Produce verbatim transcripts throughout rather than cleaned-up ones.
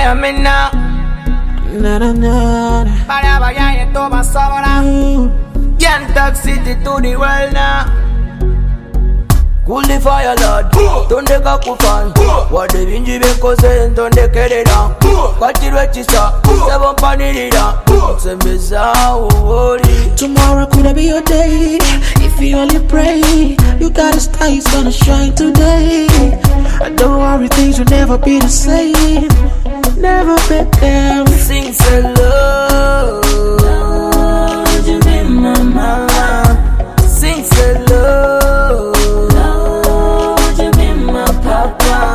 hear me now. Na na na. Bada bada ye to my sabana. Young Talk City to the world now. Cool the fire, Lord. Don't take a coupon. What the windy because they don't take it down. Got it register. Seven panini down. Tomorrow could be your day. If you only pray, you got a star, it's gonna shine today. Don't worry, things will never be the same. Never bet them. Sing so low. Lord, you be my mama. Sing so low. Lord, you be my papa.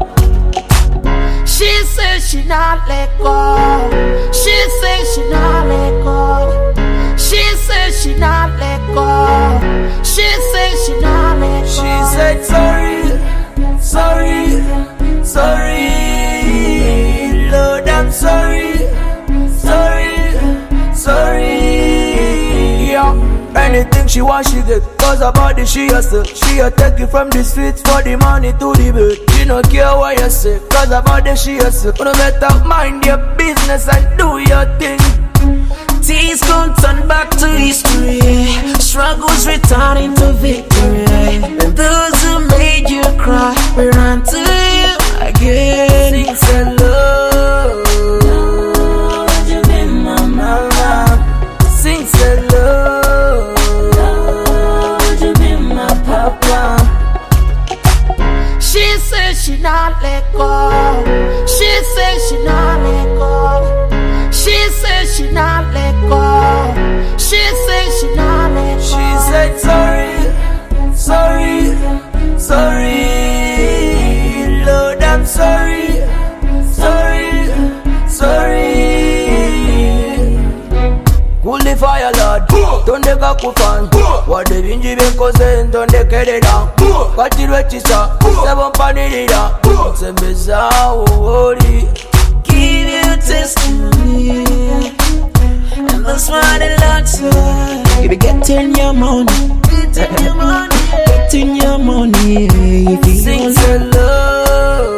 She says she not let go. She says she not let go. She says she not let go. She says she not let go. She said sorry, sorry, sorry. Lord, I'm sorry, sorry, sorry. Yeah. Anything she want, she get. Cause her body, she hustle. She a take it from the streets for the money to the bed. She no care what you say. Cause her body, she hustle. You better mind your business and do your thing. Tears gon' turn back to history. Struggles returning to victory. And those who made you cry, we run to you again. Sing so low. Lord, you be my mama. Sing so low. Lord, you be my papa. She says she not let go. She says she not let go. She says she not let go. She says she not let go. She said sorry, sorry, sorry. Lord, I'm sorry, sorry, sorry. Cool the fire, Lord. Don't take a coupon. What the windy because they don't take it down. Got it register. Seven panini down. It's a bizarre worry. Give you testimony. And that's why the Lord said, you be getting your money. Getting your money. Getting your money. If you sing so low.